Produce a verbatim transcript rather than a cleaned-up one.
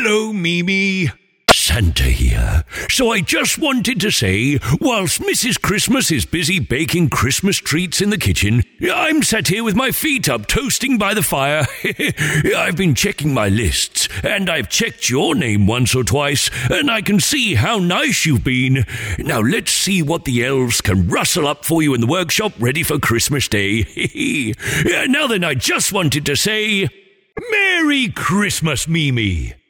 Hello, Mimi. Santa here. So I just wanted to say, whilst Missus Christmas is busy baking Christmas treats in the kitchen, I'm sat here with my feet up toasting by the fire. I've been checking my lists, and I've checked your name once or twice, and I can see how nice you've been. Now let's see what the elves can rustle up for you in the workshop ready for Christmas Day. Now then, I just wanted to say, Merry Christmas, Mimi.